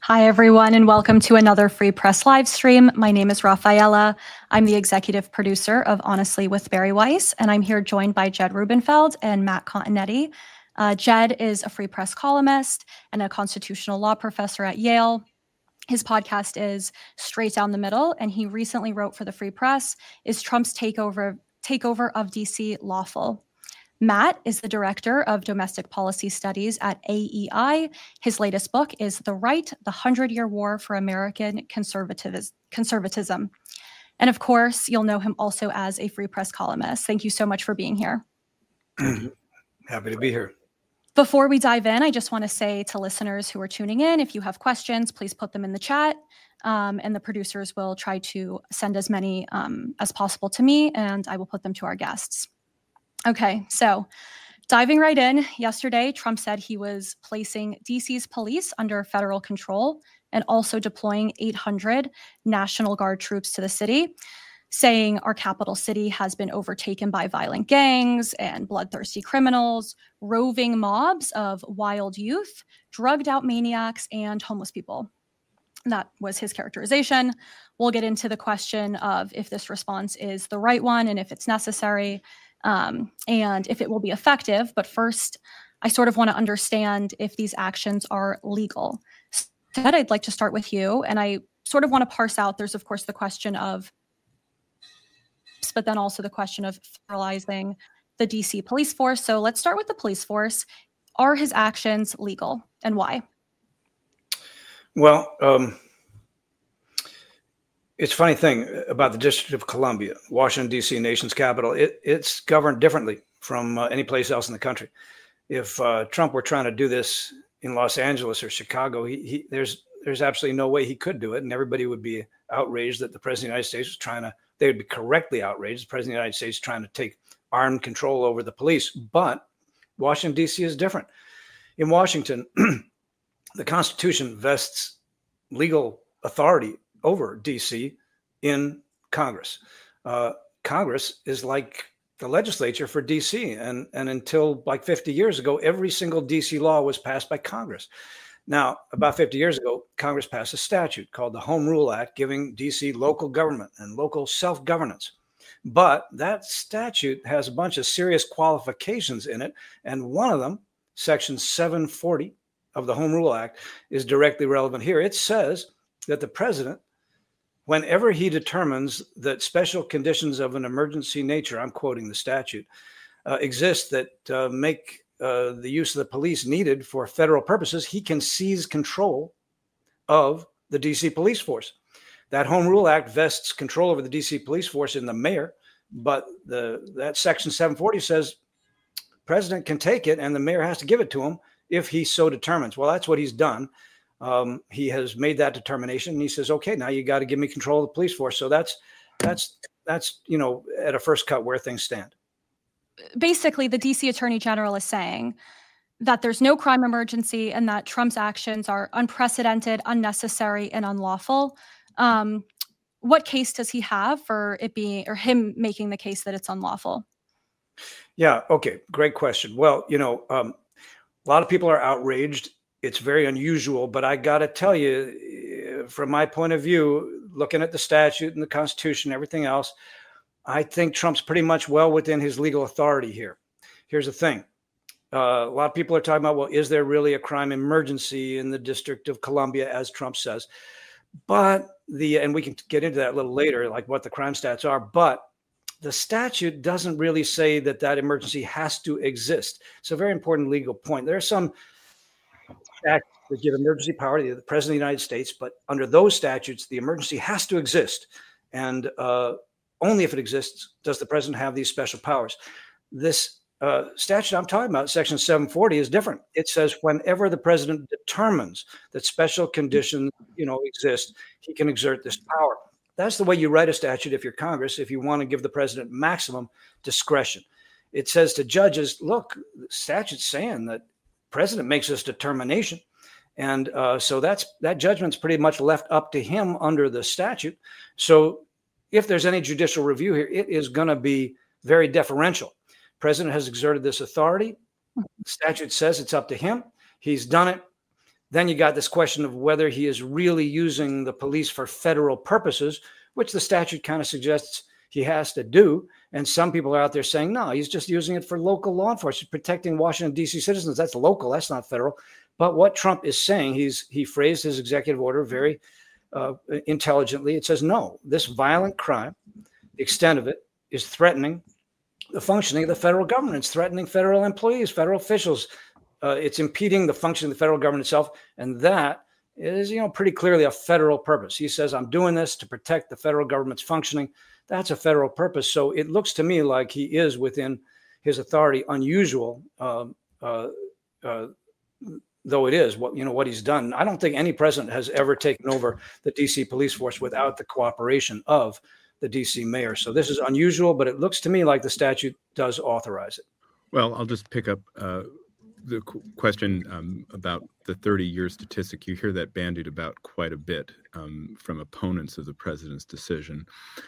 Hi, everyone, and welcome to another Free Press live stream. My name is Rafaela. I'm the executive producer of Honestly with Bari Weiss, and I'm here joined by Jed Rubenfeld and Matt Continetti. Jed is a Free Press columnist and a constitutional law professor at Yale. His podcast is Straight Down the Middle, and he recently wrote for the Free Press, Is Trump's takeover of DC lawful? Matt is the director of domestic policy studies at AEI. His latest book is The Right, the 100-Year War for American Conservatism. And of course, you'll know him also as a Free Press columnist. Thank you so much for being here. Happy to be here. Before we dive in, I just want to say to listeners who are tuning in, if you have questions, please put them in the chat. And the producers will try to send as many as possible to me, and I will put them to our guests. Okay, so diving right in, yesterday, Trump said he was placing DC's police under federal control and also deploying 800 National Guard troops to the city, saying our capital city has been overtaken by violent gangs and bloodthirsty criminals, roving mobs of wild youth, drugged out maniacs, and homeless people. That was his characterization. We'll get into the question of if this response is the right one and if it's necessary. And if it will be effective. But first, I sort of want to understand if these actions are legal. So I'd like to start with you. And I sort of want to parse out, there's of course the question of, but then also the question of federalizing the DC police force. So let's start with the police force. Are his actions legal and why? Well, it's a funny thing about the District of Columbia, Washington, D.C., nation's capital. It's governed differently from any place else in the country. If Trump were trying to do this in Los Angeles or Chicago, there's absolutely no way he could do it. And everybody would be outraged that the president of the United States was trying to, they would be correctly outraged. The president of the United States trying to take armed control over the police. But Washington, D.C. is different. In Washington, the Constitution vests legal authority over DC in Congress. Congress is like the legislature for DC. And until like 50 years ago, every single DC law was passed by Congress. Now, about 50 years ago, Congress passed a statute called the Home Rule Act, giving DC local government and local self-governance. But that statute has a bunch of serious qualifications in it. And one of them, Section 740 of the Home Rule Act, is directly relevant here. It says that the president, whenever he determines that special conditions of an emergency nature, I'm quoting the statute, exist that make the use of the police needed for federal purposes, he can seize control of the DC police force. That Home Rule Act vests control over the DC police force in the mayor, but that Section 740 says president can take it and the mayor has to give it to him if he so determines. Well, that's what he's done. He has made that determination, and he says, "Okay, now you got to give me control of the police force." So that's you know, at a first cut where things stand. Basically, the DC Attorney General is saying that there's no crime emergency and that Trump's actions are unprecedented, unnecessary, and unlawful. What case does he have for it being, or him making the case that it's unlawful? Yeah. Okay. Great question. Well, you know, a lot of people are outraged. It's very unusual, but I got to tell you, from my point of view, looking at the statute and the Constitution, everything else, I think Trump's pretty much well within his legal authority here. Here's the thing. A lot of people are talking about, well, is there really a crime emergency in the District of Columbia, as Trump says? But and we can get into that a little later, like what the crime stats are, but the statute doesn't really say that that emergency has to exist. It's a very important legal point. There are some statutes that give emergency power to the president of the United States, but under those statutes, the emergency has to exist. And only if it exists does the president have these special powers. This statute I'm talking about, Section 740, is different. It says whenever the president determines that special conditions, exist, he can exert this power. That's the way you write a statute if you're Congress, if you want to give the president maximum discretion. It says to judges, look, the statute's saying that president makes this determination. And so that judgment's pretty much left up to him under the statute. So if there's any judicial review here, it is going to be very deferential. President has exerted this authority. The statute says it's up to him. He's done it. Then you got this question of whether he is really using the police for federal purposes, which the statute kind of suggests he has to do. And some people are out there saying, no, he's just using it for local law enforcement, protecting Washington, D.C. citizens. That's local. That's not federal. But what Trump is saying, he phrased his executive order very intelligently. It says, no, this violent crime, the extent of it, is threatening the functioning of the federal government. It's threatening federal employees, federal officials. It's impeding the function of the federal government itself. And that is, pretty clearly a federal purpose. He says, I'm doing this to protect the federal government's functioning. That's a federal purpose. So it looks to me like he is within his authority. Unusual, though it is what he's done. I don't think any president has ever taken over the DC police force without the cooperation of the DC mayor. So this is unusual, but it looks to me like the statute does authorize it. Well, I'll just pick up the question about the 30-year statistic. You hear that bandied about quite a bit from opponents of the president's decision.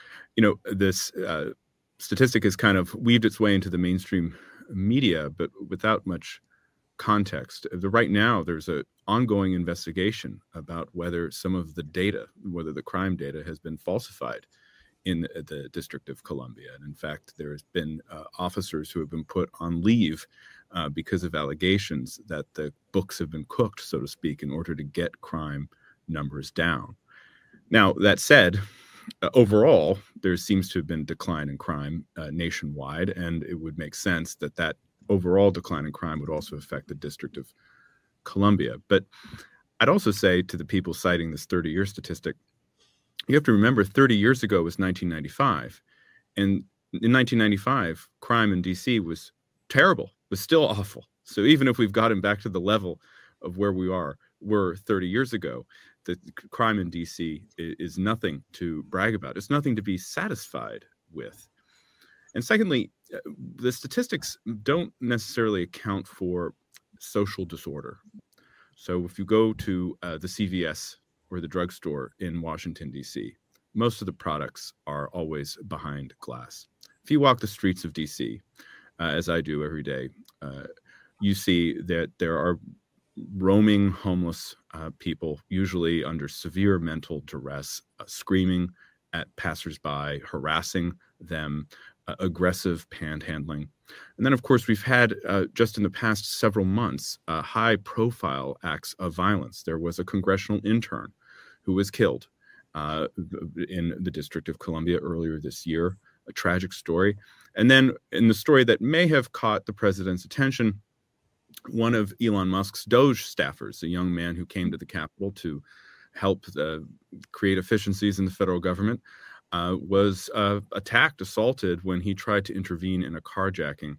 This statistic has kind of weaved its way into the mainstream media, but without much context. Right now, there's an ongoing investigation about whether some of the data, whether the crime data has been falsified in the District of Columbia. And in fact, there has been officers who have been put on leave because of allegations that the books have been cooked, so to speak, in order to get crime numbers down. Now, that said, overall, there seems to have been a decline in crime nationwide, and it would make sense that overall decline in crime would also affect the District of Columbia. But I'd also say to the people citing this 30-year statistic, you have to remember 30 years ago was 1995. And in 1995, crime in D.C. was terrible, was still awful. So even if we've gotten back to the level of where we were 30 years ago, the crime in D.C. is nothing to brag about. It's nothing to be satisfied with. And secondly, the statistics don't necessarily account for social disorder. So if you go to the CVS or the drugstore in Washington, D.C., most of the products are always behind glass. If you walk the streets of D.C., as I do every day, you see that there are roaming homeless people, usually under severe mental duress, screaming at passersby, harassing them, aggressive panhandling. And then, of course, we've had just in the past several months high-profile acts of violence. There was a congressional intern who was killed in the District of Columbia earlier this year, a tragic story. And then in the story that may have caught the president's attention, one of Elon Musk's Doge staffers, a young man who came to the Capitol to help create efficiencies in the federal government, was attacked, assaulted when he tried to intervene in a carjacking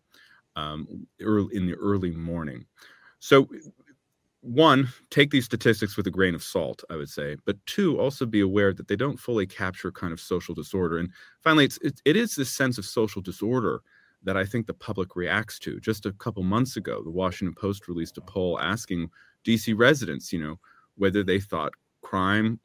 in the early morning. So, one, take these statistics with a grain of salt, I would say. But two, also be aware that they don't fully capture kind of social disorder. And finally, it is this sense of social disorder that I think the public reacts to. Just a couple months ago, the Washington Post released a poll asking D.C. residents, whether they thought crime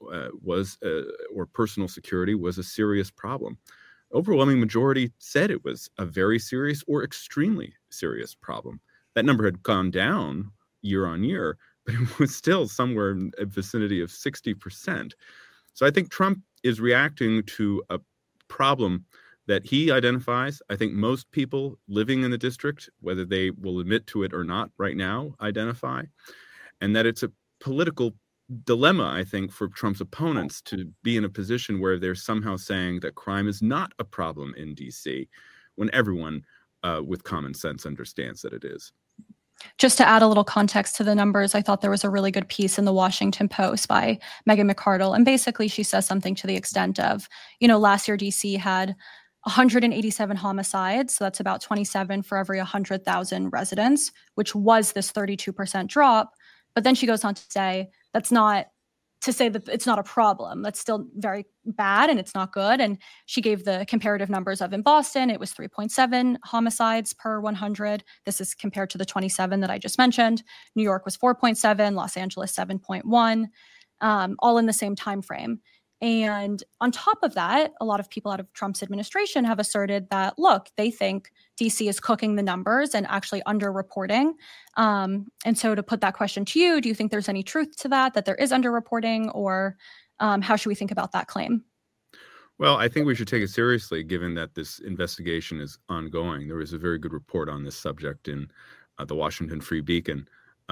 or personal security was a serious problem. Overwhelming majority said it was a very serious or extremely serious problem. That number had gone down year on year, but it was still somewhere in the vicinity of 60%. So I think Trump is reacting to a problem that he identifies. I think most people living in the district, whether they will admit to it or not right now, identify, and that it's a political dilemma, I think, for Trump's opponents to be in a position where they're somehow saying that crime is not a problem in D.C. when everyone with common sense understands that it is. Just to add a little context to the numbers, I thought there was a really good piece in the Washington Post by Megan McArdle. And basically she says something to the extent of, last year DC had 187 homicides. So that's about 27 for every 100,000 residents, which was this 32% drop. But then she goes on to say, that's not to say that it's not a problem. That's still very bad and it's not good. And she gave the comparative numbers of in Boston, it was 3.7 homicides per 100. This is compared to the 27 that I just mentioned. New York was 4.7, Los Angeles 7.1, all in the same time frame. And on top of that, a lot of people out of Trump's administration have asserted that, look, they think DC is cooking the numbers and actually underreporting. And so to put that question to you, do you think there's any truth to that there is underreporting, or how should we think about that claim? Well, I think we should take it seriously, given that this investigation is ongoing. There was a very good report on this subject in the Washington Free Beacon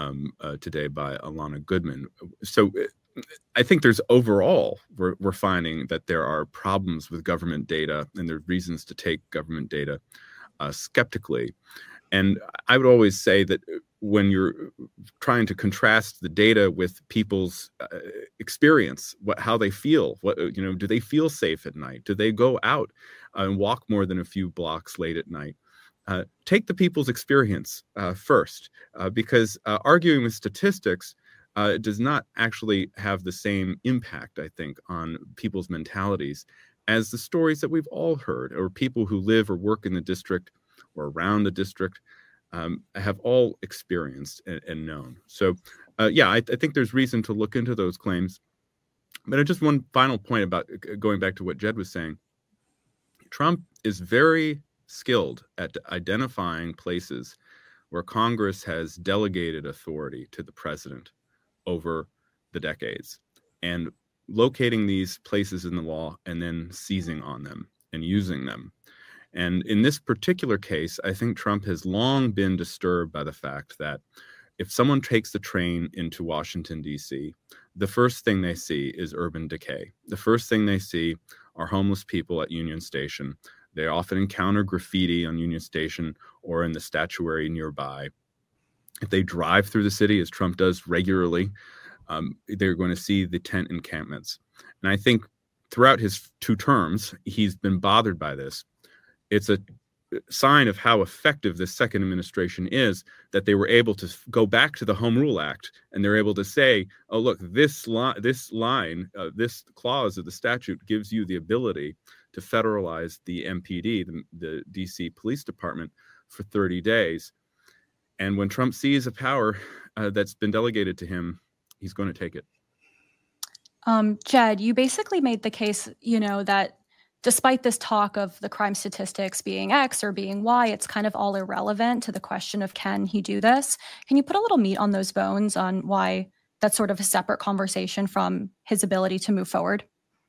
today by Alana Goodman. So I think there's overall, we're finding that there are problems with government data, and there are reasons to take government data skeptically. And I would always say that when you're trying to contrast the data with people's experience, how they feel, do they feel safe at night? Do they go out and walk more than a few blocks late at night? Take the people's experience first, because arguing with statistics does not actually have the same impact, I think, on people's mentalities as the stories that we've all heard, or people who live or work in the district or around the district have all experienced and known. So, I think there's reason to look into those claims. But just one final point about going back to what Jed was saying. Trump is very skilled at identifying places where Congress has delegated authority to the president over the decades, and locating these places in the law and then seizing on them and using them. And in this particular case, I think Trump has long been disturbed by the fact that if someone takes the train into Washington, D.C., the first thing they see is urban decay. The first thing they see are homeless people at Union Station. They often encounter graffiti on Union Station or in the statuary nearby. If they drive through the city, as Trump does regularly, they're going to see the tent encampments. And I think throughout his 2 terms, he's been bothered by this. It's a sign of how effective this second administration is, that they were able to go back to the Home Rule Act, and they're able to say, oh, look, this clause of the statute gives you the ability to federalize the MPD, the DC Police Department, for 30 days. And when Trump sees a power that's been delegated to him, he's going to take it. Jed, you basically made the case, that despite this talk of the crime statistics being X or being Y, it's kind of all irrelevant to the question of can he do this? Can you put a little meat on those bones on why that's sort of a separate conversation from his ability to move forward?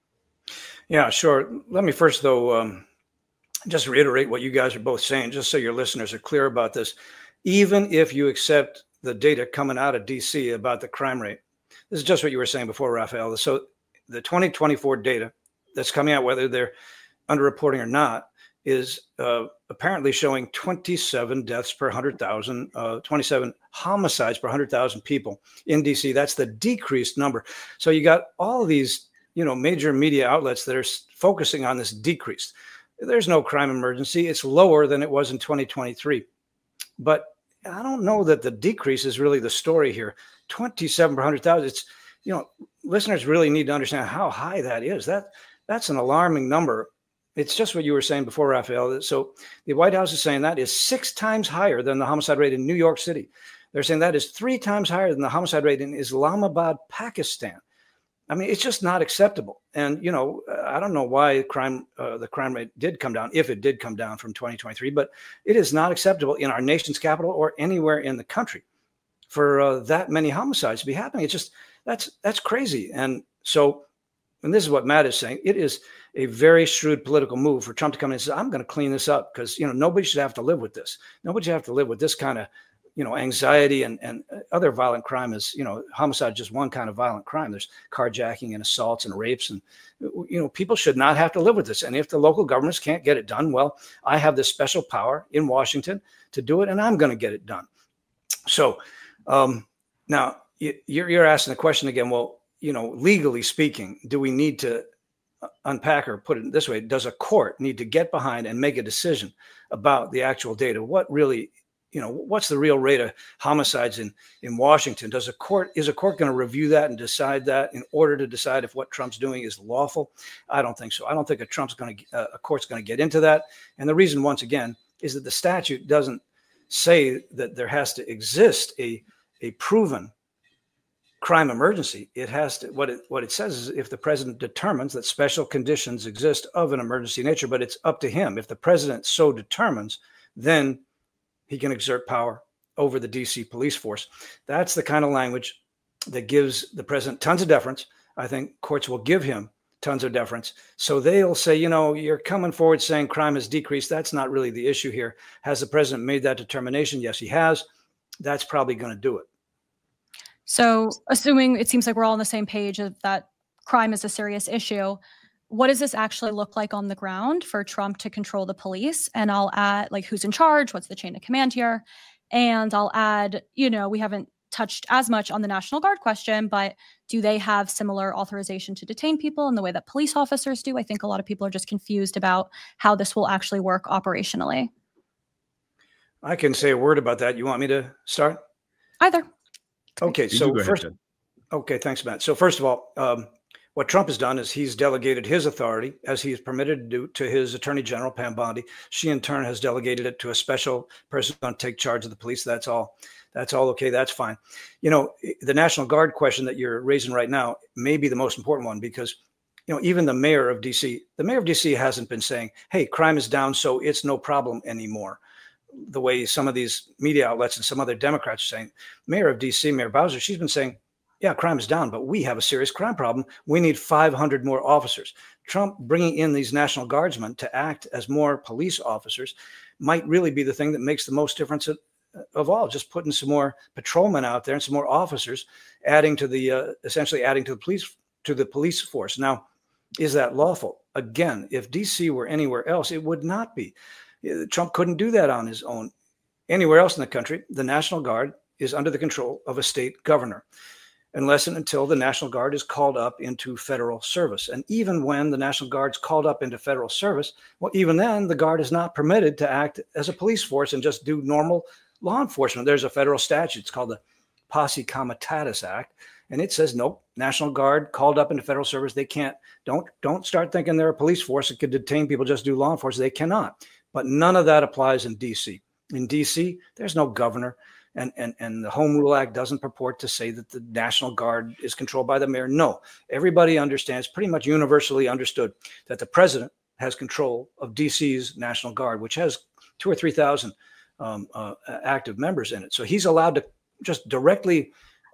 Yeah, sure. Let me first, though, just reiterate what you guys are both saying, just so your listeners are clear about this. Even if you accept the data coming out of DC about the crime rate, this is just what you were saying before, Raphael. So the 2024 data that's coming out, whether they're underreporting or not, is apparently showing 27 deaths per 100,000, 27 homicides per 100,000 people in DC. That's the decreased number. So you got all of these, major media outlets that are focusing on this decrease. There's no crime emergency. It's lower than it was in 2023. But I don't know that the decrease is really the story here. 27 per 100,000. It's, listeners really need to understand how high that is. That's an alarming number. It's just what you were saying before, Raphael. So the White House is saying that is 6 times higher than the homicide rate in New York City. They're saying that is 3 times higher than the homicide rate in Islamabad, Pakistan. I mean, it's just not acceptable. And, I don't know why the crime rate did come down, if it did come down from 2023, but it is not acceptable in our nation's capital or anywhere in the country for that many homicides to be happening. It's just, that's crazy. And so, and this is what Matt is saying, it is a very shrewd political move for Trump to come in and say, I'm going to clean this up because, nobody should have to live with this. Nobody should have to live with this kind of, anxiety and other violent crime is, homicide is just one kind of violent crime. There's carjacking and assaults and rapes. And, people should not have to live with this. And if the local governments can't get it done, well, I have this special power in Washington to do it, and I'm going to get it done. So now you're asking the question again, well, legally speaking, do we need to unpack or put it this way? Does a court need to get behind and make a decision about the actual data? What really, what's the real rate of homicides in Washington? Is a court going to review that and decide that in order to decide if what Trump's doing is lawful? I don't think so. I don't think a court's going to get into that. And the reason, once again, is that the statute doesn't say that there has to exist a proven crime emergency, it has to, what it says is if the president determines that special conditions exist of an emergency nature, but it's up to him. If the president so determines, then he can exert power over the DC police force. That's the kind of language that gives the president tons of deference. I think courts will give him tons of deference. So they'll say, you're coming forward saying crime has decreased. That's not really the issue here. Has the president made that determination? Yes, he has. That's probably going to do it. So assuming it seems like we're all on the same page of that crime is a serious issue, what does this actually look like on the ground for Trump to control the police? And I'll add, who's in charge? What's the chain of command here? And I'll add, we haven't touched as much on the National Guard question, but do they have similar authorization to detain people in the way that police officers do? I think a lot of people are just confused about how this will actually work operationally. I can say a word about that. You want me to start? Either. Okay, so first, okay, thanks, Matt. So first of all, what Trump has done is he's delegated his authority, as he is permitted to do, to his Attorney General, Pam Bondi. She in turn has delegated it to a special person who's going to take charge of the police. That's all okay. That's fine. The National Guard question that you're raising right now may be the most important one because, even the mayor of DC hasn't been saying, hey, crime is down, so it's no problem anymore. The way some of these media outlets and some other Democrats are saying. Mayor of DC, Mayor Bowser, she's been saying, yeah, crime is down, but we have a serious crime problem. We need 500 more officers. Trump bringing in these National Guardsmen to act as more police officers might really be the thing that makes the most difference of all. Just putting some more patrolmen out there and some more officers, adding to the essentially adding to the police force. Now, is that lawful? Again, if DC were anywhere else, it would not be. Trump couldn't do that on his own. Anywhere else in the country, the National Guard is under the control of a state governor, unless and until the National Guard is called up into federal service. And even when the National Guard's called up into federal service, well, even then, the Guard is not permitted to act as a police force and just do normal law enforcement. There's a federal statute. It's called the Posse Comitatus Act. And it says, nope, National Guard called up into federal service. They can't, don't start thinking they're a police force that could detain people, just do law enforcement. They cannot. But none of that applies in DC. In DC, there's no governor. And the Home Rule Act doesn't purport to say that the National Guard is controlled by the mayor. No, everybody understands, pretty much universally understood, that the president has control of DC's National Guard, which has 2,000 or 3,000 active members in it. So he's allowed to just directly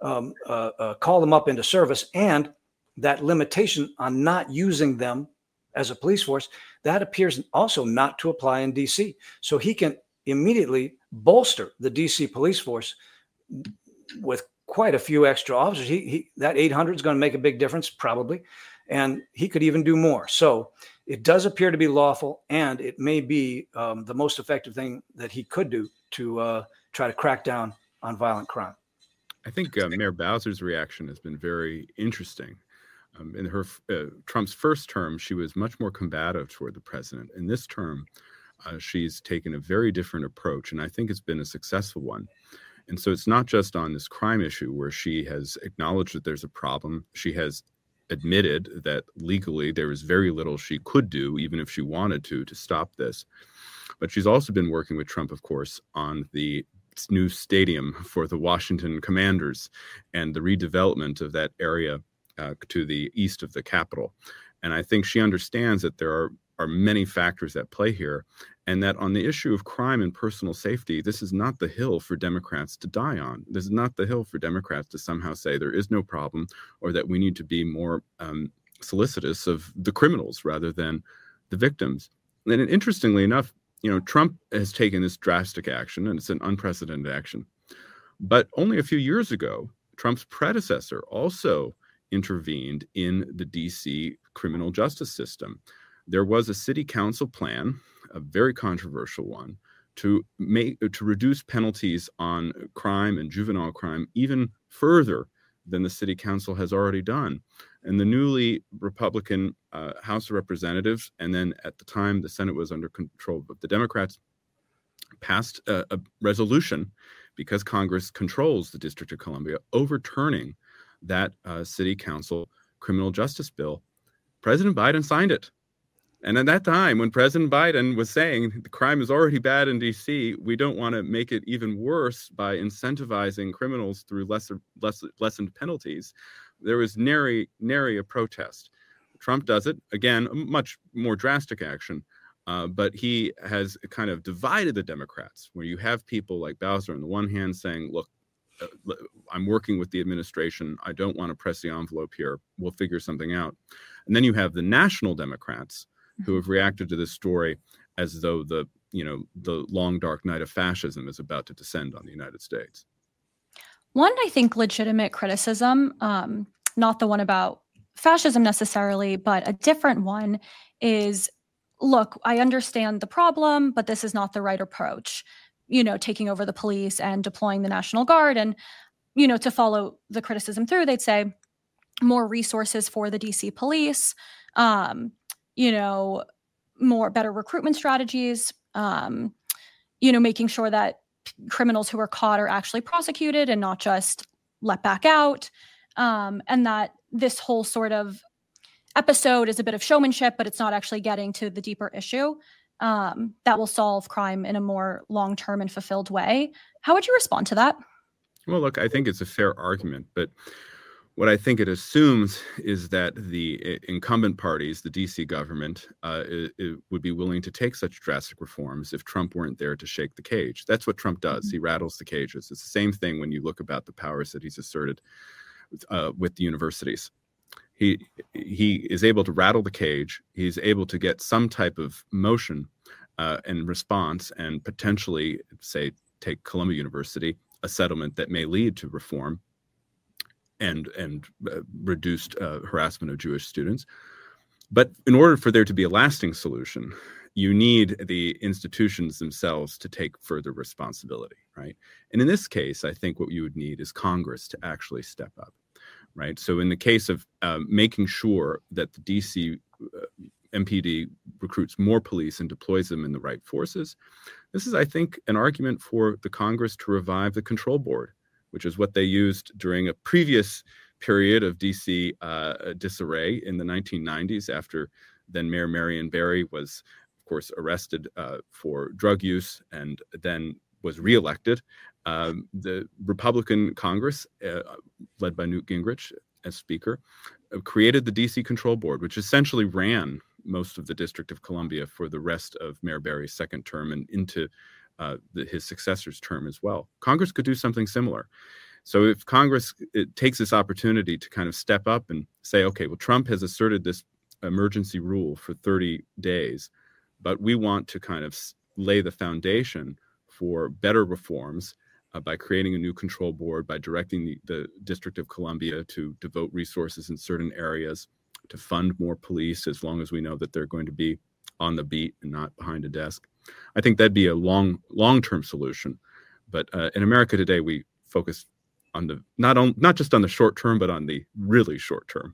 call them up into service. And that limitation on not using them as a police force, that appears also not to apply in DC. So he can immediately bolster the DC police force with quite a few extra officers. That 800 is going to make a big difference, probably. And he could even do more. So it does appear to be lawful, and it may be the most effective thing that he could do to try to crack down on violent crime. I think Mayor Bowser's reaction has been very interesting. In her Trump's first term, she was much more combative toward the president. In this term, she's taken a very different approach, and I think it's been a successful one. And so it's not just on this crime issue where she has acknowledged that there's a problem. She has admitted that legally there is very little she could do, even if she wanted to stop this. But she's also been working with Trump, of course, on the new stadium for the Washington Commanders and the redevelopment of that area to the east of the Capitol. And I think she understands that there are many factors at play here, and that on the issue of crime and personal safety, this is not the hill for Democrats to die on. This is not the hill for Democrats to somehow say there is no problem, or that we need to be more solicitous of the criminals rather than the victims. And interestingly enough, Trump has taken this drastic action, and it's an unprecedented action. But only a few years ago, Trump's predecessor also intervened in the DC criminal justice system. There was a city council plan, a very controversial one, to reduce penalties on crime and juvenile crime even further than the city council has already done. And the newly Republican House of Representatives, and then at the time the Senate was under control of the Democrats, passed a resolution, because Congress controls the District of Columbia, overturning that city council criminal justice bill. President Biden signed it. And at that time, when President Biden was saying the crime is already bad in D.C., we don't want to make it even worse by incentivizing criminals through lessened penalties, there was nary a protest. Trump does it, again, a much more drastic action, but he has kind of divided the Democrats, where you have people like Bowser on the one hand saying, look, I'm working with the administration. I don't want to press the envelope here. We'll figure something out. And then you have the national Democrats who have reacted to this story as though the long dark night of fascism is about to descend on the United States. One, I think, legitimate criticism, not the one about fascism necessarily, but a different one is, look, I understand the problem, but this is not the right approach. Taking over the police and deploying the National Guard. And, to follow the criticism through, they'd say more resources for the DC police, better recruitment strategies, making sure that criminals who are caught are actually prosecuted and not just let back out. And that this whole sort of episode is a bit of showmanship, but it's not actually getting to the deeper issue that will solve crime in a more long-term and fulfilled way. How would you respond to that? Well, look, I think it's a fair argument, but what I think it assumes is that the incumbent parties, the DC government, it would be willing to take such drastic reforms if Trump weren't there to shake the cage. That's what Trump does. He rattles the cages. It's the same thing when you look about the powers that he's asserted with the universities. He is able to rattle the cage. He's able to get some type of motion and response, and potentially, say, take Columbia University, a settlement that may lead to reform and reduced harassment of Jewish students. But in order for there to be a lasting solution, you need the institutions themselves to take further responsibility, right? And in this case, I think what you would need is Congress to actually step up, right? So in the case of making sure that the DC MPD recruits more police and deploys them in the right forces, this is, I think, an argument for the Congress to revive the control board, which is what they used during a previous period of DC disarray in the 1990s, after then Mayor Marion Barry was, of course, arrested for drug use and then was reelected. The Republican Congress, led by Newt Gingrich as Speaker, created the DC Control Board, which essentially ran most of the District of Columbia for the rest of Mayor Barry's second term and into his successor's term as well. Congress could do something similar. So if Congress takes this opportunity to kind of step up and say, okay, well, Trump has asserted this emergency rule for 30 days, but we want to kind of lay the foundation for better reforms by creating a new control board, by directing the District of Columbia to devote resources in certain areas, to fund more police, as long as we know that they're going to be on the beat and not behind a desk. I think that'd be a long-term solution. But in America today, we focus on the not just on the short term, but on the really short term.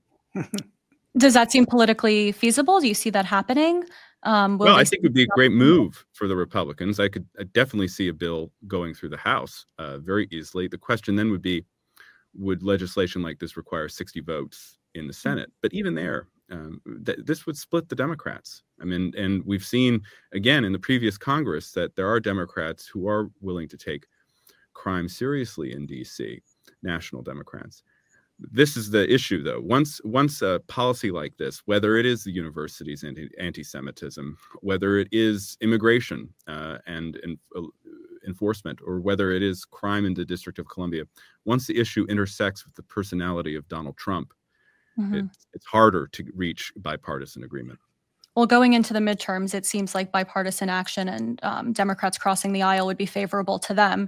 Does that seem politically feasible? Do you see that happening? Well, I think it would be a great move for the Republicans. I definitely see a bill going through the House very easily. The question then would be, would legislation like this require 60 votes in the Senate? But even there, this would split the Democrats. I mean, and we've seen, again, in the previous Congress, that there are Democrats who are willing to take crime seriously in D.C., national Democrats. This is the issue, though. Once a policy like this, whether it is the universities' anti-Semitism, whether it is immigration and enforcement, or whether it is crime in the District of Columbia, once the issue intersects with the personality of Donald Trump, it's harder to reach bipartisan agreement. Well, going into the midterms, it seems like bipartisan action and Democrats crossing the aisle would be favorable to them.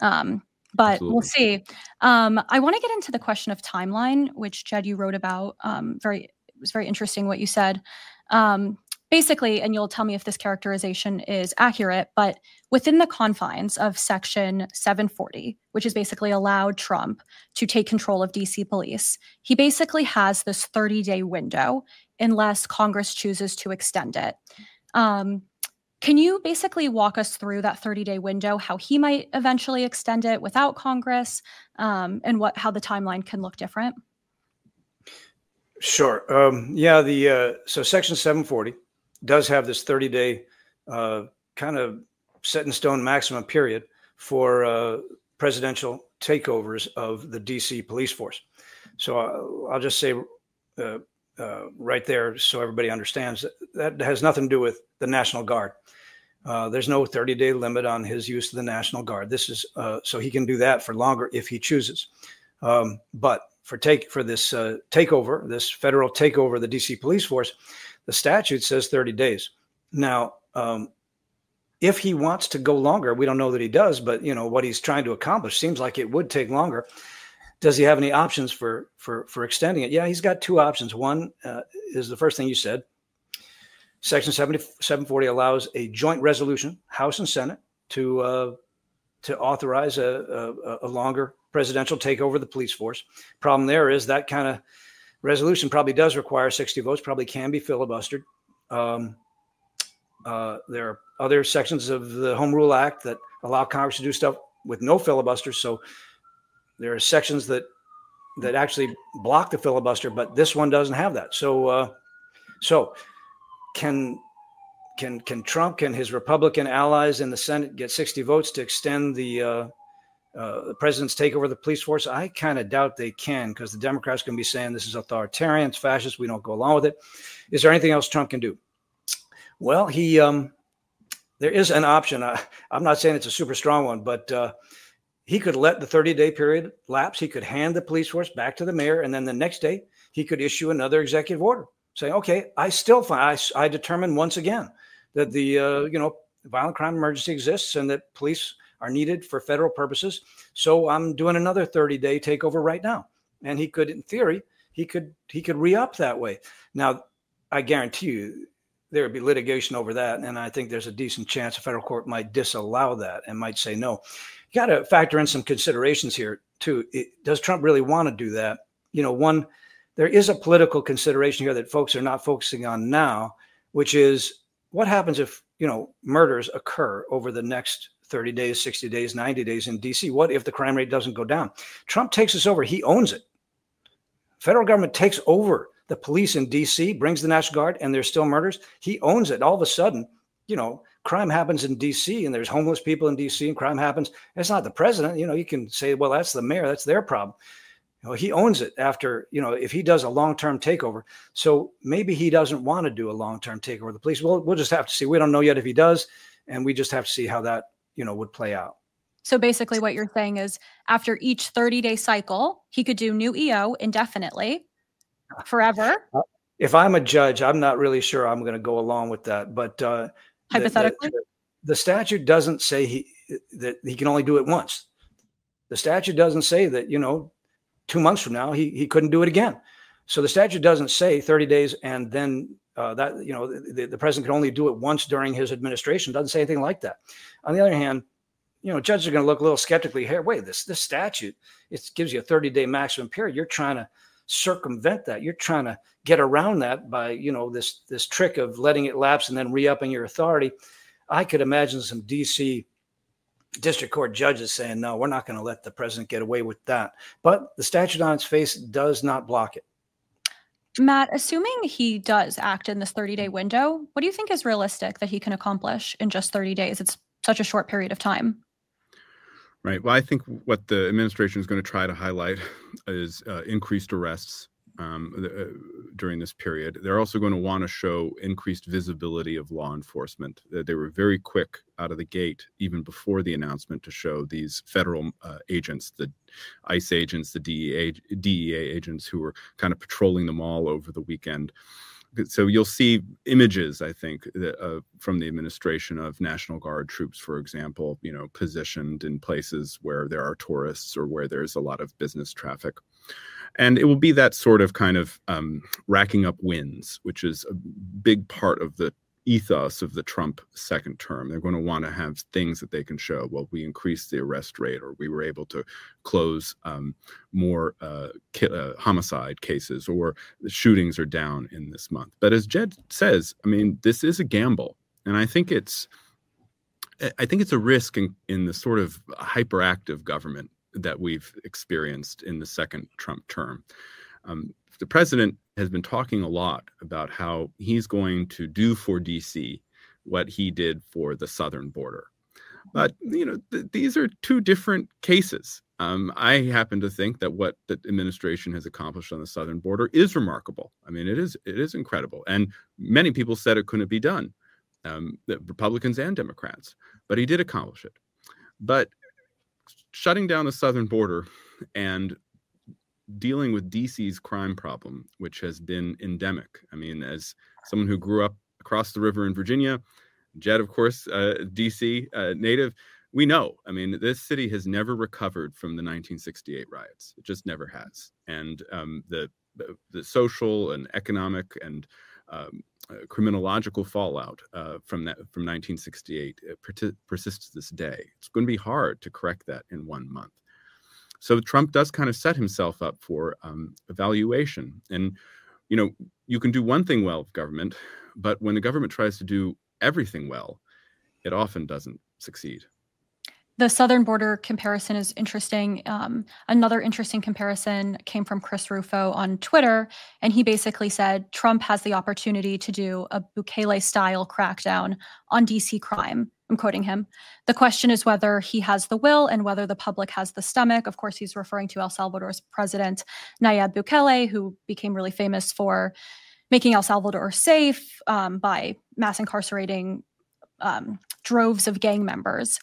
But Absolutely. We'll see. I want to get into the question of timeline, which, Jed, you wrote about. It was very interesting what you said. Basically, and you'll tell me if this characterization is accurate, but within the confines of Section 740, which is basically allowed Trump to take control of DC police, he basically has this 30-day window unless Congress chooses to extend it. Can you basically walk us through that 30-day window, how he might eventually extend it without Congress, and how the timeline can look different? Sure. So Section 740 does have this 30-day kind of set in stone maximum period for presidential takeovers of the DC police force. So I'll just say right there, so everybody understands, that has nothing to do with the National Guard. There's no 30-day limit on his use of the National Guard. This is so he can do that for longer if he chooses. But for this takeover, this federal takeover of the DC police force, the statute says 30 days. Now, if he wants to go longer, we don't know that he does, but what he's trying to accomplish seems like it would take longer. Does he have any options for extending it? Yeah, he's got two options. One is the first thing you said. Section 740 allows a joint resolution, House and Senate, to authorize a longer presidential takeover of the police force. Problem there is that kind of resolution probably does require 60 votes, probably can be filibustered. There are other sections of the Home Rule Act that allow Congress to do stuff with no filibuster. So there are sections that actually block the filibuster, but this one doesn't have that. So can Trump, can his Republican allies in the Senate get 60 votes to extend the president's takeover of the police force? I kind of doubt they can, because the Democrats can be saying this is authoritarian, it's fascist, we don't go along with it. Is there anything else Trump can do? Well, there is an option. I'm not saying it's a super strong one, but he could let the 30-day period lapse. He could hand the police force back to the mayor, and then the next day he could issue another executive order saying, okay, I determine once again that the violent crime emergency exists and that police are needed for federal purposes. So I'm doing another 30-day takeover right now. And he could, in theory, he could re-up that way. Now, I guarantee you there would be litigation over that. And I think there's a decent chance a federal court might disallow that and might say no. You got to factor in some considerations here too. Does Trump really want to do that? One, there is a political consideration here that folks are not focusing on now, which is what happens if, murders occur over the next 30 days, 60 days, 90 days in DC? What if the crime rate doesn't go down? Trump takes us over. He owns it. Federal government takes over the police in DC, brings the National Guard, and there's still murders. He owns it. All of a sudden, crime happens in DC and there's homeless people in DC and crime happens. It's not the president. You can say, well, that's the mayor. That's their problem. He owns it after, if he does a long-term takeover. So maybe he doesn't want to do a long-term takeover of the police. We'll just have to see. We don't know yet if he does. And we just have to see how that, would play out. So basically what you're saying is after each 30-day cycle, he could do new EO indefinitely, forever. If I'm a judge, I'm not really sure I'm going to go along with that. But hypothetically, the statute doesn't say that he can only do it once. The statute doesn't say that, 2 months from now, he couldn't do it again. So the statute doesn't say 30 days and then the president can only do it once during his administration. It doesn't say anything like that. On the other hand, judges are going to look a little skeptically here. Wait, this statute, it gives you a 30-day maximum period. You're trying to circumvent that. You're trying to get around that by, this trick of letting it lapse and then re-upping your authority. I could imagine some DC district court judges saying, no, we're not going to let the president get away with that. But the statute on its face does not block it. Matt, assuming he does act in this 30-day window, what do you think is realistic that he can accomplish in just 30 days? It's such a short period of time. Right. Well, I think what the administration is going to try to highlight is increased arrests during this period. They're also going to want to show increased visibility of law enforcement. They were very quick out of the gate, even before the announcement, to show these federal agents, the ICE agents, the DEA agents who were kind of patrolling the mall over the weekend. So you'll see images, I think, from the administration of National Guard troops, for example, positioned in places where there are tourists or where there's a lot of business traffic. And it will be that sort of kind of racking up wins, which is a big part of the ethos of the Trump second term. They're going to want to have things that they can show. Well, we increased the arrest rate, or we were able to close more homicide cases, or the shootings are down in this month. But as Jed says, this is a gamble. And I think it's a risk in the sort of hyperactive government that we've experienced in the second Trump term. The president has been talking a lot about how he's going to do for DC what he did for the southern border. But, these are two different cases. I happen to think that what the administration has accomplished on the southern border is remarkable. I mean, it is incredible. And many people said it couldn't be done, the Republicans and Democrats. But he did accomplish it. But shutting down the southern border and dealing with DC's crime problem, which has been endemic. I mean, as someone who grew up across the river in Virginia, Jed, of course, DC native, we know. I mean, this city has never recovered from the 1968 riots. It just never has. And the social and economic and criminological fallout from 1968 persists to this day. It's going to be hard to correct that in 1 month. So Trump does kind of set himself up for evaluation. And, you can do one thing well with government, but when the government tries to do everything well, it often doesn't succeed. The southern border comparison is interesting. Another interesting comparison came from Chris Rufo on Twitter, and he basically said Trump has the opportunity to do a Bukele-style crackdown on DC crime. I'm quoting him. The question is whether he has the will and whether the public has the stomach. Of course, he's referring to El Salvador's president, Nayib Bukele, who became really famous for making El Salvador safe by mass incarcerating droves of gang members.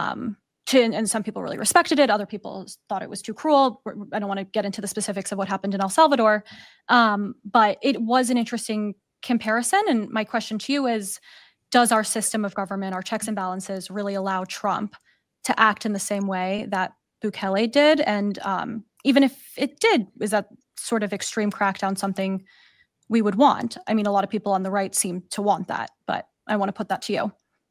And some people really respected it. Other people thought it was too cruel. I don't want to get into the specifics of what happened in El Salvador. But it was an interesting comparison. And my question to you is, does our system of government, our checks and balances, really allow Trump to act in the same way that Bukele did? And even if it did, is that sort of extreme crackdown something we would want? I mean, a lot of people on the right seem to want that, but I want to put that to you.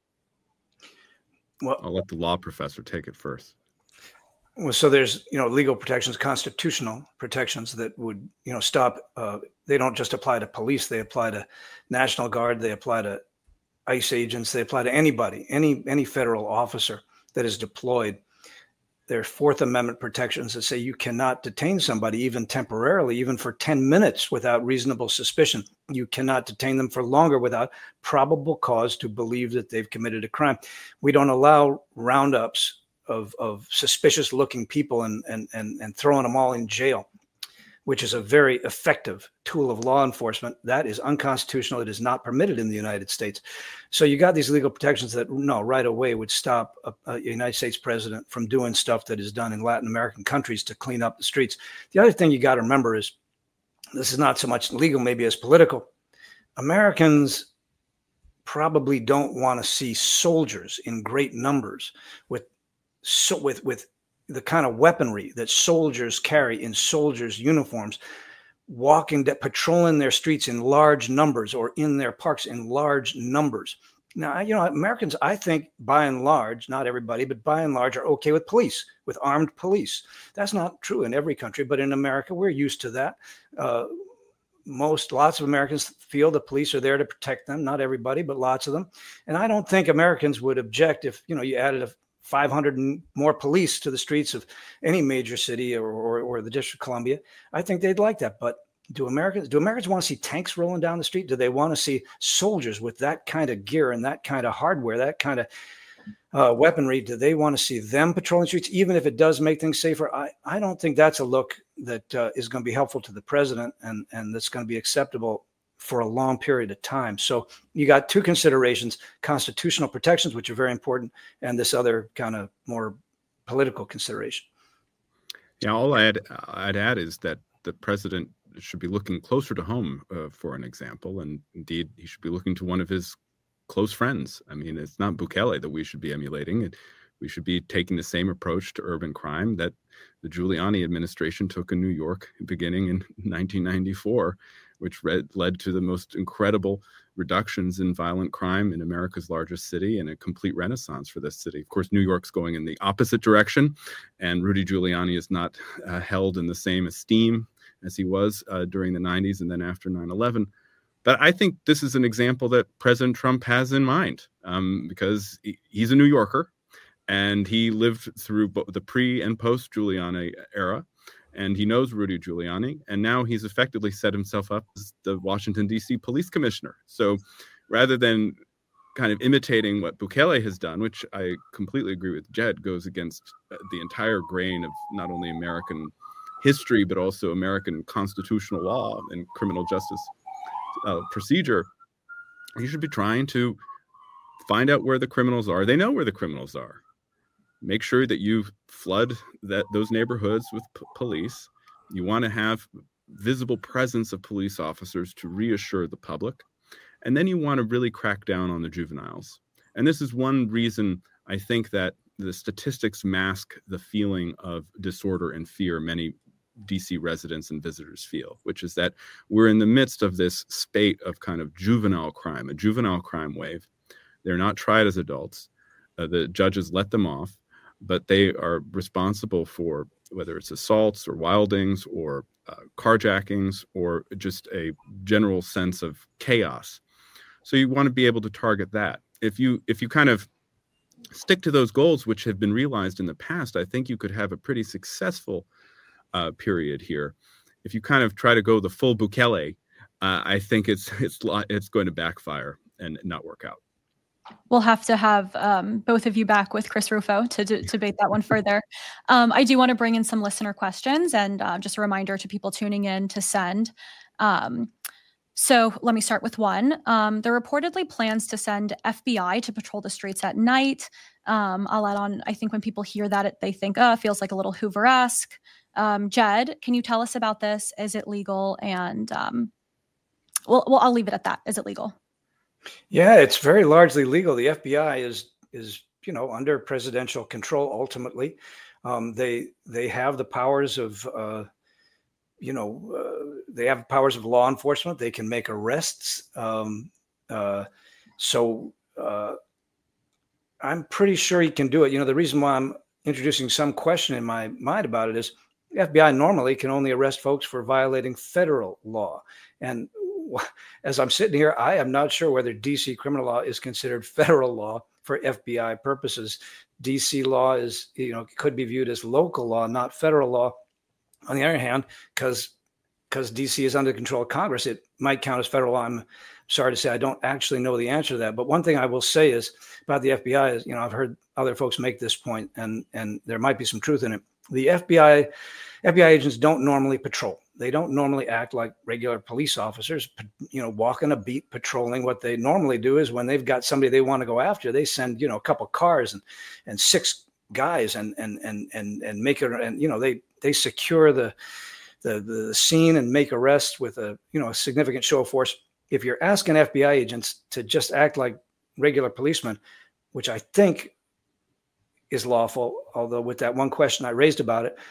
Well, I'll let the law professor take it first. Well, so there's, legal protections, constitutional protections that would, stop. They don't just apply to police. They apply to National Guard. They apply to ICE agents. They apply to anybody, any federal officer that is deployed. There are Fourth Amendment protections that say you cannot detain somebody even temporarily, even for 10 minutes without reasonable suspicion. You cannot detain them for longer without probable cause to believe that they've committed a crime. We don't allow roundups of suspicious looking people and throwing them all in jail, which is a very effective tool of law enforcement. That is unconstitutional. It is not permitted in the United States. So you got these legal protections that right away would stop a United States president from doing stuff that is done in Latin American countries to clean up the streets. The other thing you got to remember is this is not so much legal, maybe as political. Americans probably don't want to see soldiers in great numbers with the kind of weaponry that soldiers carry in soldiers' uniforms, patrolling their streets in large numbers or in their parks in large numbers. Now, Americans, I think, by and large, not everybody, but by and large, are okay with police, with armed police. That's not true in every country, but in America, we're used to that. Lots of Americans feel the police are there to protect them. Not everybody, but lots of them. And I don't think Americans would object if, you added 500 more police to the streets of any major city or the District of Columbia. I think they'd like that. But do Americans want to see tanks rolling down the street? Do they want to see soldiers with that kind of gear and that kind of hardware, that kind of weaponry? Do they want to see them patrolling streets, even if it does make things safer? I don't think that's a look that is going to be helpful to the president and that's going to be acceptable for a long period of time. So you got two considerations: constitutional protections, which are very important, and this other kind of more political consideration. Yeah, all I'd add is that the president should be looking closer to home for an example, and indeed he should be looking to one of his close friends. I mean, it's not Bukele that we should be emulating. We should be taking the same approach to urban crime that the Giuliani administration took in New York beginning in 1994, which led to the most incredible reductions in violent crime in America's largest city and a complete renaissance for this city. Of course, New York's going in the opposite direction, and Rudy Giuliani is not held in the same esteem as he was during the 90s and then after 9/11. But I think this is an example that President Trump has in mind because he's a New Yorker and he lived through the pre and post Giuliani era. and he knows Rudy Giuliani, and now he's effectively set himself up as the Washington, D.C. police commissioner. So rather than kind of imitating what Bukele has done, which I completely agree with Jed, goes against the entire grain of not only American history, but also American constitutional law and criminal justice procedure, you should be trying to find out where the criminals are. They know where the criminals are. Make sure that you flood those neighborhoods with police. You want to have visible presence of police officers to reassure the public. And then you want to really crack down on the juveniles. And this is one reason I think that the statistics mask the feeling of disorder and fear many DC residents and visitors feel, which is that we're in the midst of this spate of kind of juvenile crime, a juvenile crime wave. They're not tried as adults. The judges let them off, but they are responsible for whether it's assaults or wildings or carjackings or just a general sense of chaos. So you want to be able to target that. If you kind of stick to those goals, which have been realized in the past, I think you could have a pretty successful period here. If you kind of try to go the full Bukele, I think it's going to backfire and not work out. We'll have to have both of you back with Chris Rufo to debate that one further. I do want to bring in some listener questions, and just a reminder to people tuning in to send. So let me start with one. There reportedly plans to send FBI to patrol the streets at night. I'll add on, I think when people hear that, they think, oh, it feels like a little Hoover-esque. Jed, can you tell us about this? Is it legal? And well, I'll leave it at that. Is it legal? Yeah, it's very largely legal. The FBI is under presidential control. Ultimately, they have the powers of they have powers of law enforcement. They can make arrests. So I'm pretty sure he can do it. The reason why I'm introducing some question in my mind about it is the FBI normally can only arrest folks for violating federal law. And as I'm sitting here, I am not sure whether DC criminal law is considered federal law for FBI purposes. DC law is, could be viewed as local law, not federal law. On the other hand, because DC is under control of Congress, it might count as federal law. I'm sorry to say I don't actually know the answer to that. But one thing I will say is about the FBI is, I've heard other folks make this point, and there might be some truth in it. The FBI agents don't normally patrol. They don't normally act like regular police officers, walking a beat patrolling. What they normally do is when they've got somebody they want to go after, they send, a couple cars and 6 guys and make it, and, they secure the scene and make arrests with a significant show of force. If you're asking FBI agents to just act like regular policemen, which I think is lawful, although with that one question I raised about it,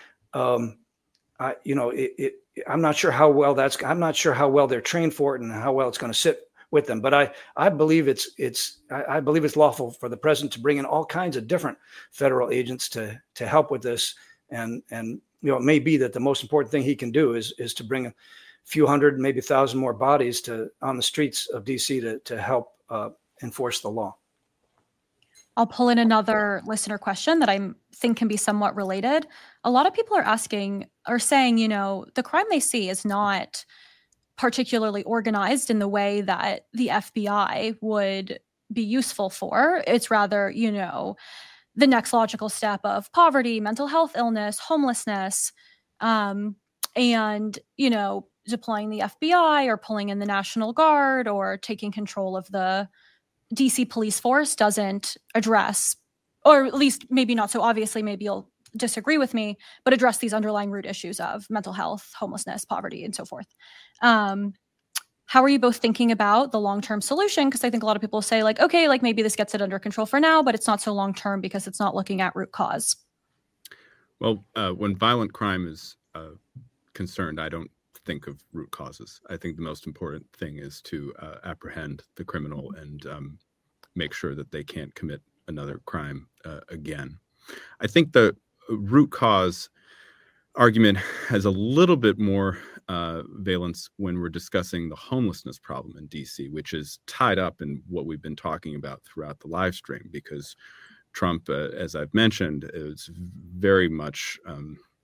I'm not sure how well they're trained for it and how well it's going to sit with them. But I believe it's lawful for the president to bring in all kinds of different federal agents to help with this. And it may be that the most important thing he can do is to bring a few hundred, maybe 1,000 more bodies on the streets of DC to help enforce the law. I'll pull in another listener question that I think can be somewhat related. A lot of people are saying, the crime they see is not particularly organized in the way that the FBI would be useful for. It's rather, the next logical step of poverty, mental health illness, homelessness, and, deploying the FBI or pulling in the National Guard or taking control of the DC police force doesn't address, or at least maybe not so obviously, maybe you'll disagree with me, but address these underlying root issues of mental health, homelessness, poverty, and so forth. How are you both thinking about the long-term solution? Because I think a lot of people say maybe this gets it under control for now, but it's not so long-term because it's not looking at root cause. Well, when violent crime is concerned, I don't think of root causes. I think the most important thing is to apprehend the criminal and make sure that they can't commit another crime again. I think the root cause argument has a little bit more valence when we're discussing the homelessness problem in DC, which is tied up in what we've been talking about throughout the live stream, because Trump, as I've mentioned, is very much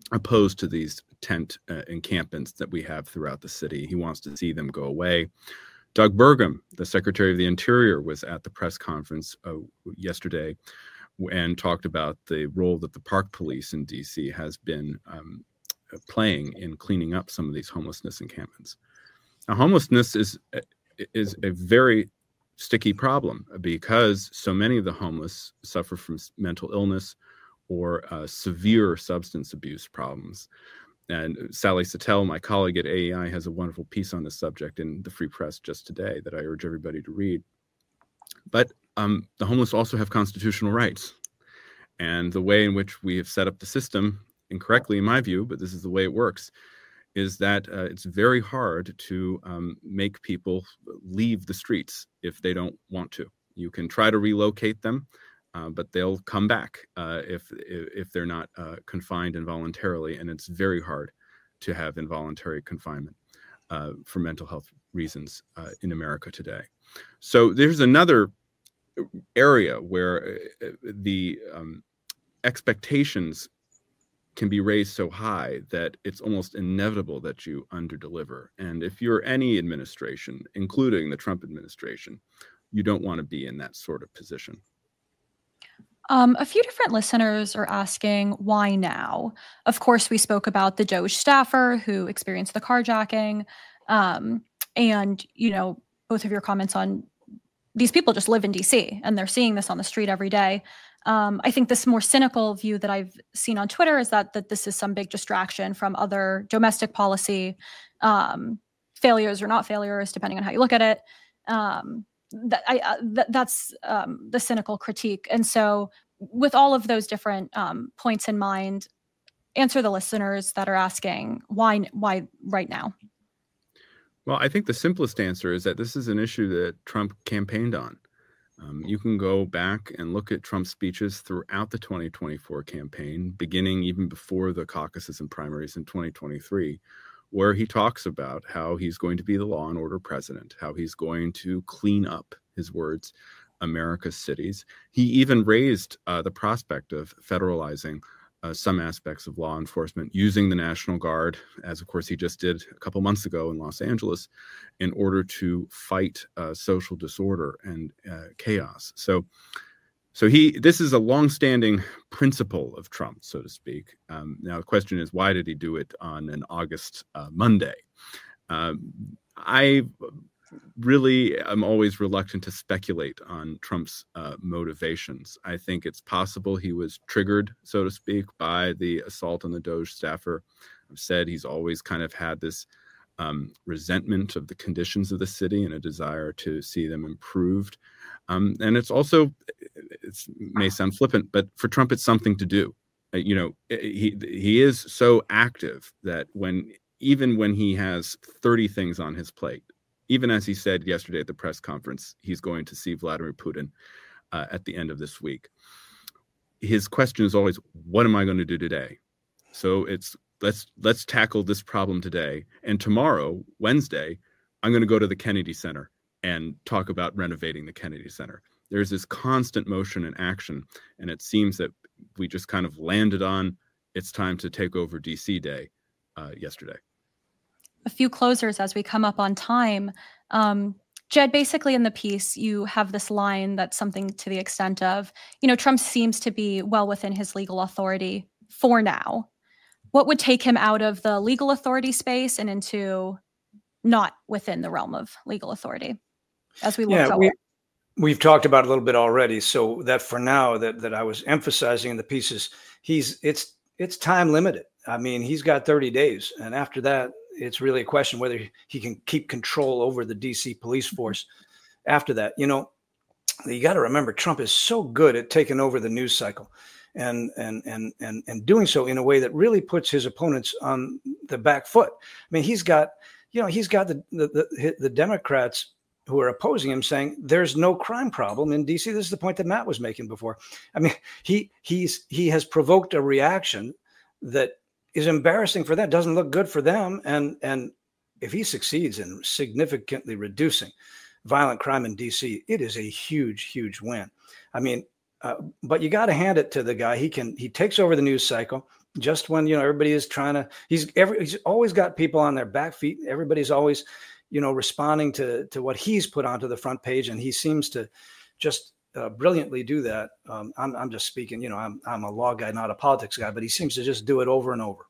opposed to these tent encampments that we have throughout the city. He wants to see them go away. Doug Burgum, the Secretary of the Interior, was at the press conference yesterday and talked about the role that the Park Police in D.C. has been playing in cleaning up some of these homelessness encampments. Now, homelessness is a very sticky problem because so many of the homeless suffer from mental illness or severe substance abuse problems. And Sally Satel, my colleague at AEI, has a wonderful piece on this subject in the Free Press just today that I urge everybody to read. But the homeless also have constitutional rights. And the way in which we have set up the system, incorrectly in my view, but this is the way it works, is that it's very hard to make people leave the streets if they don't want to. You can try to relocate them, but they'll come back if they're not confined involuntarily, and it's very hard to have involuntary confinement for mental health reasons in America today. So there's another area where the expectations can be raised so high that it's almost inevitable that you underdeliver. And if you're any administration, including the Trump administration, you don't want to be in that sort of position. A few different listeners are asking why now. Of course, we spoke about the Doge staffer who experienced the carjacking, and both of your comments on these people just live in DC and they're seeing this on the street every day. I think this more cynical view that I've seen on Twitter is that this is some big distraction from other domestic policy failures or not failures, depending on how you look at it. That's the cynical critique. And so with all of those different points in mind, answer the listeners that are asking why right now? Well, I think the simplest answer is that this is an issue that Trump campaigned on. You can go back and look at Trump's speeches throughout the 2024 campaign, beginning even before the caucuses and primaries in 2023, where he talks about how he's going to be the law and order president, how he's going to clean up, his words, America's cities. He even raised the prospect of federalizing some aspects of law enforcement using the National Guard, as of course he just did a couple months ago in Los Angeles, in order to fight social disorder and chaos. So this is a longstanding principle of Trump, so to speak. Now the question is, why did he do it on an August Monday? I really am always reluctant to speculate on Trump's motivations. I think it's possible he was triggered, so to speak, by the assault on the Doge staffer. I've said he's always kind of had this resentment of the conditions of the city and a desire to see them improved. And it's also, it may sound flippant, but for Trump, it's something to do. He is so active that even when he has 30 things on his plate, even as he said yesterday at the press conference, he's going to see Vladimir Putin at the end of this week. His question is always, what am I going to do today? So it's let's tackle this problem today. And tomorrow, Wednesday, I'm going to go to the Kennedy Center and talk about renovating the Kennedy Center. There's this constant motion and action. And it seems that we just kind of landed on it's time to take over DC Day yesterday. A few closers as we come up on time. Jed, basically in the piece, you have this line that's something to the extent of, Trump seems to be well within his legal authority for now. What would take him out of the legal authority space and into not within the realm of legal authority as we look forward? We've talked about it a little bit already. So that for now that I was emphasizing in the pieces, it's time limited. I mean, he's got 30 days. And after that, it's really a question whether he can keep control over the DC police force after that. You got to remember, Trump is so good at taking over the news cycle and doing so in a way that really puts his opponents on the back foot. I mean, he's got the Democrats who are opposing him saying there's no crime problem in DC. This is the point that Matt was making before. I mean, he has provoked a reaction that is embarrassing for them, doesn't look good for them. And if he succeeds in significantly reducing violent crime in DC, it is a huge, huge win. I mean, but you got to hand it to the guy. He takes over the news cycle. just when, everybody is trying to, he's always got people on their back feet. Everybody's always, responding to what he's put onto the front page. And he seems to just brilliantly do that. I'm just speaking, I'm a law guy, not a politics guy, but he seems to just do it over and over.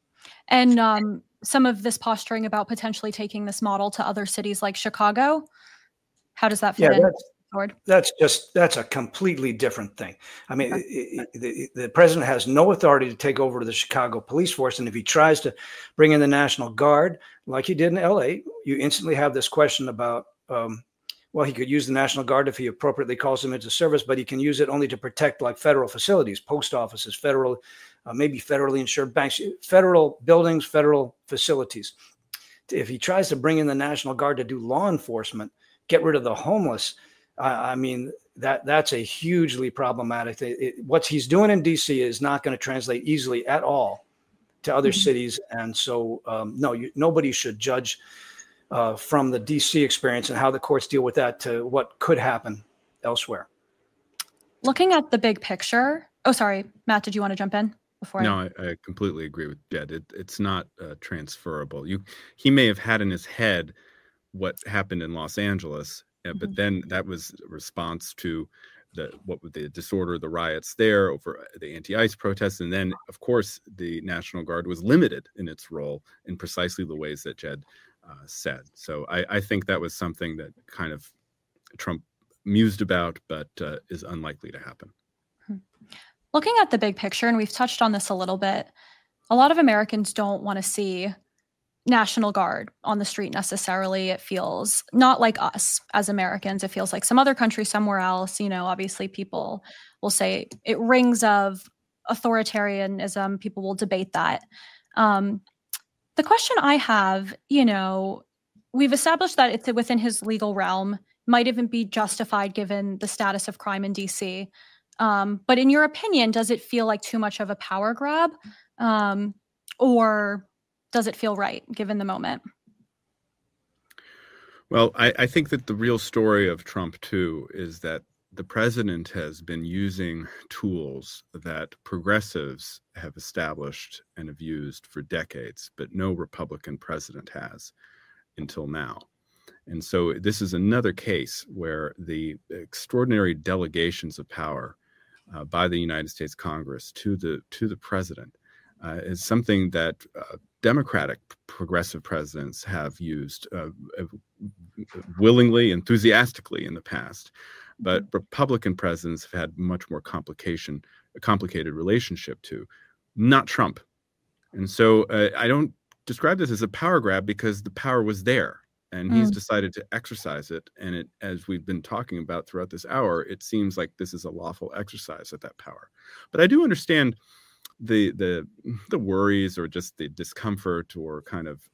And some of this posturing about potentially taking this model to other cities like Chicago, how does that fit in? That's a completely different thing. I mean, the president has no authority to take over the Chicago police force. And if he tries to bring in the National Guard, like he did in LA, you instantly have this question about, well, he could use the National Guard if he appropriately calls them into service, but he can use it only to protect like federal facilities, post offices, maybe federally insured banks, federal buildings, federal facilities. If he tries to bring in the National Guard to do law enforcement, get rid of the homeless, I mean, that's a hugely problematic thing. What he's doing in DC is not going to translate easily at all to other cities. And so, nobody should judge from the DC experience and how the courts deal with that to what could happen elsewhere. Looking at the big picture. Oh, sorry, Matt, did you want to jump in before? No, I completely agree with Jed. It's not transferable. He may have had in his head what happened in Los Angeles, but then that was a response to the disorder, the riots there over the anti-ICE protests. And then, of course, the National Guard was limited in its role in precisely the ways that Jed said. So I think that was something that kind of Trump mused about, but is unlikely to happen. Looking at the big picture, and we've touched on this a little bit, a lot of Americans don't want to see National Guard on the street necessarily. It feels not like us as Americans. It feels like some other country somewhere else. Obviously people will say it rings of authoritarianism. People will debate that. The question I have, we've established that it's within his legal realm, might even be justified given the status of crime in DC. But in your opinion, does it feel like too much of a power grab? Or does it feel right given the moment? Well, I think that the real story of Trump, too, is that the president has been using tools that progressives have established and have used for decades, but no Republican president has until now. And so this is another case where the extraordinary delegations of power by the United States Congress to the president is something that Democratic progressive presidents have used willingly, enthusiastically in the past. But Republican presidents have had much more a complicated relationship to, not Trump. And so I don't describe this as a power grab because the power was there and he's decided to exercise it. And as we've been talking about throughout this hour, it seems like this is a lawful exercise of that power. But I do understand the worries or just the discomfort or kind of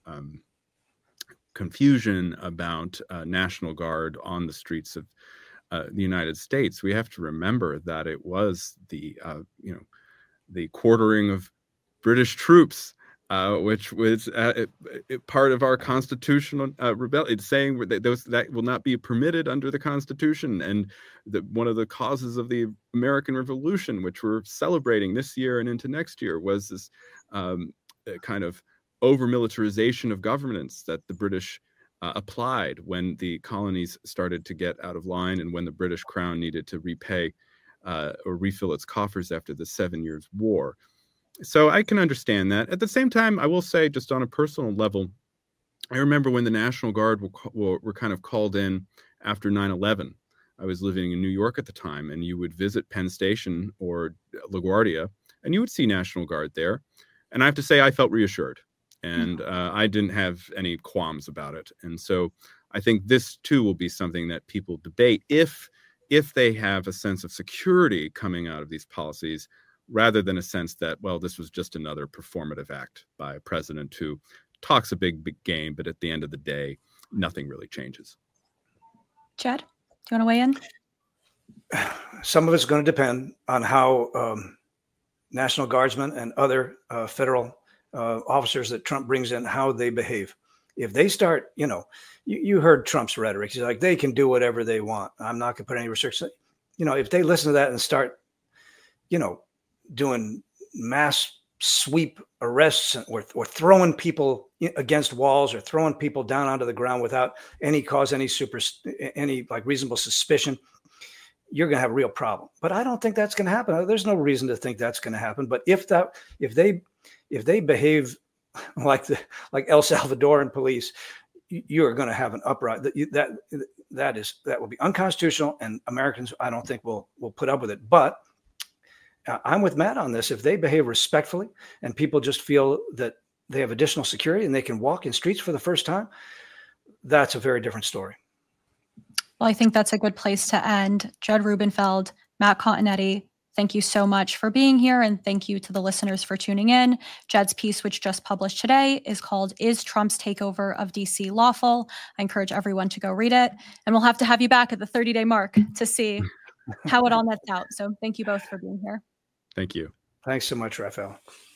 confusion about National Guard on the streets of the United States. We have to remember that it was the quartering of British troops, which was part of our constitutional rebellion. It's saying that will not be permitted under the Constitution, and one of the causes of the American Revolution, which we're celebrating this year and into next year, was this kind of over-militarization of governance that the British applied when the colonies started to get out of line and when the British Crown needed to repay or refill its coffers after the 7 Years' War. So I can understand that. At the same time, I will say, just on a personal level, I remember when the National Guard were kind of called in after 9/11. I was living in New York at the time, and you would visit Penn Station or LaGuardia, and you would see National Guard there. And I have to say, I felt reassured, and I didn't have any qualms about it. And so I think this, too, will be something that people debate if they have a sense of security coming out of these policies, rather than a sense that, well, this was just another performative act by a president who talks a big game, but at the end of the day, nothing really changes. Chad, do you want to weigh in? Some of it's going to depend on how National Guardsmen and other federal officers that Trump brings in, how they behave. If they start, you heard Trump's rhetoric. He's like, they can do whatever they want. I'm not going to put any restrictions. If they listen to that and start, doing mass sweep arrests or throwing people against walls or throwing people down onto the ground without any cause, any like reasonable suspicion, you're going to have a real problem. But I don't think that's going to happen. There's no reason to think that's going to happen. But if they behave like El Salvadoran police, you are going to have an uprising. That will be unconstitutional, and Americans, I don't think, will put up with it. But I'm with Matt on this. If they behave respectfully and people just feel that they have additional security and they can walk in streets for the first time, that's a very different story. Well, I think that's a good place to end. Judd Rubenfeld, Matt Continetti, thank you so much for being here. And thank you to the listeners for tuning in. Judd's piece, which just published today, is called "Is Trump's Takeover of DC Lawful?" I encourage everyone to go read it. And we'll have to have you back at the 30-day mark to see how it all nets out. So thank you both for being here. Thank you. Thanks so much, Raphael.